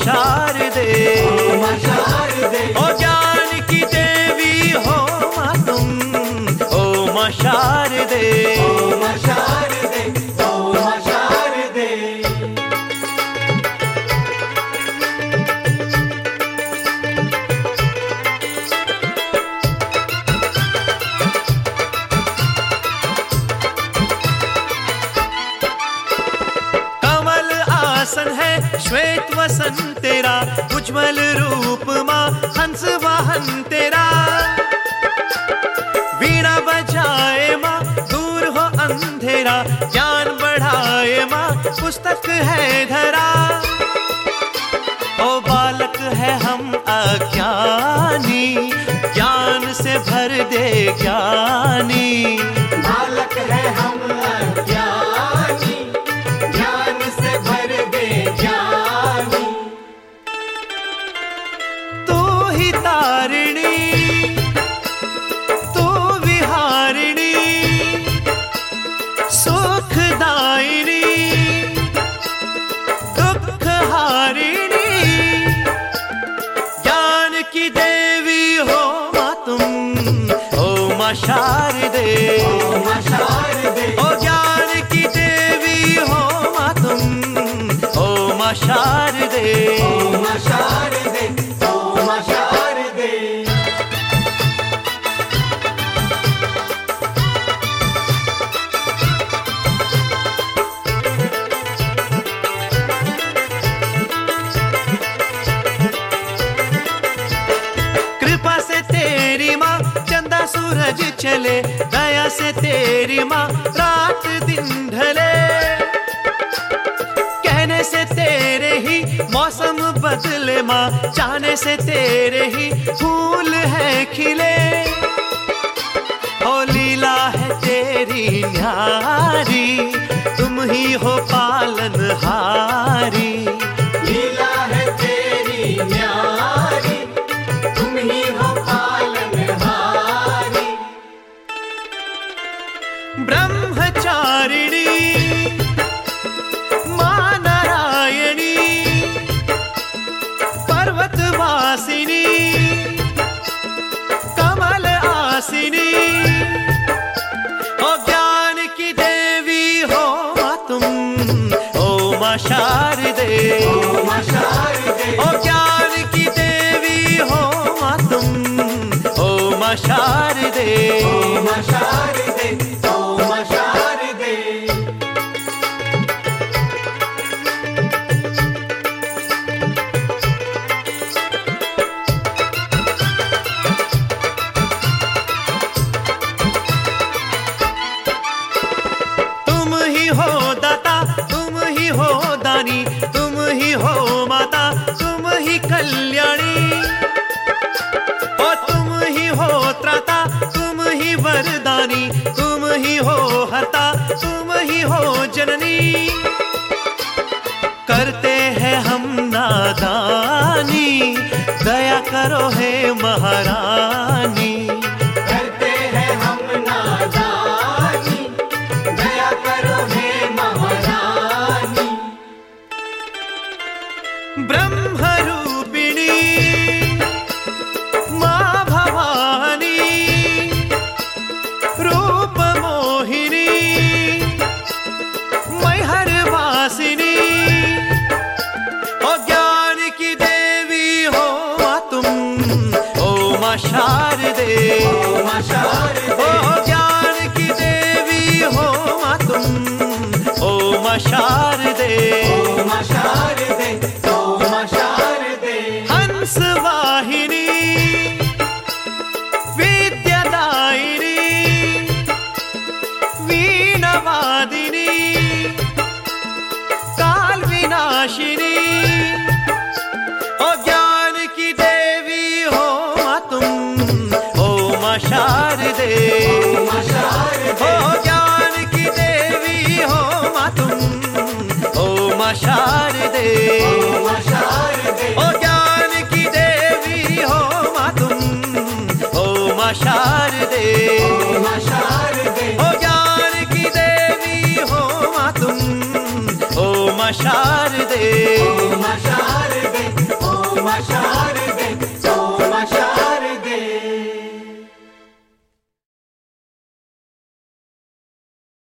शारदे, ओ ज्ञान की देवी हो माँ तुम, ओ माँ शारदे, ओ माँ शारदे, ओ माँ शारदे। कमल आसन है श्वेत वसन तेरा, उज्ज्वल रूप माँ हंस वाहन तेरा। वीणा बजाए माँ दूर हो अंधेरा, ज्ञान बढ़ाए माँ पुस्तक है धरा। ओ बालक है हम अज्ञानी, ज्ञान से भर दे ज्ञानी। बालक है हम अज्ञानी, ज्ञान से भर दे ज्ञानी। तू ही तारिणी, तू विहारिणी, सुखदायिनी, दुख हारिणी। ज्ञान की देवी हो माँ तुम, ओ माँ शारदे, ओ माँ शारदे, ओ ज्ञान की देवी हो माँ तुम, ओ माँ शारदे, ओ माँ शारदे, ओ माँ शारदे। कृपा से तेरी माँ चंदा सूरज चले, दया से तेरी माँ रात दिन ढले। कहने से तेरे ही मौसम बदले माँ, चाहने से तेरे ही फूल है खिले। ओ लीला है तेरी न्यारी, तुम ही हो पालनहारी। लीला है तेरी न्यारी, तुम ही हो पालनहारी। ब्रह्मचारिणी माँ नारायणी, पर्वतवासिनी, कमल आसिनी। ओ ज्ञान की देवी हो माँ तुम, ओ माँ शारदे, ओ माँ शारदे, ओ ज्ञान की देवी हो माँ तुम, ओ माँ शारदे, ओ माँ शारदे, ओ माँ शारदे। तुम ही हो दाता, तुम ही हो दानी, तुम ही हो माता, तुम ही कल्याणी। ओ तुम ही हो त्राता, तुम ही वरदानी, तुम ही हो हरता, तुम ही हो जननी। करते हैं हम नादानी, दया करो हे महारानी। करते हैं हम नादानी, दया करो हे महारानी। ब्रह्मरूपिणी माँ भवानी, रूप मोहिनी, मैहर वासिनी। ओ ज्ञान की देवी हो माँ तुम, ओ माँ शारदे, ओ माँ शारदे, ओ ज्ञान की देवी हो माँ तुम, ओ माँ शारदे, ओ माँ शारदे, ओ माँ शारदे। हंस वाहिनी, विद्यादायिनी, वीणवादिनी, काल विनाशिनी। ओ ज्ञान की देवी हो माँ तुम, ओ माँ शारदे, ओ माँ शारदे, ओ ज्ञान की देवी हो माँ तुम, ओ माँ शारदे, ओ माँ शारदे, ओ ज्ञान की देवी हो माँ तुम, ओ माँ शारदे, ओ माँ शारदे, ओ ज्ञान की देवी हो माँ तुम, ओ माँ शारदे, ओ माँ शारदे। उमा शारदे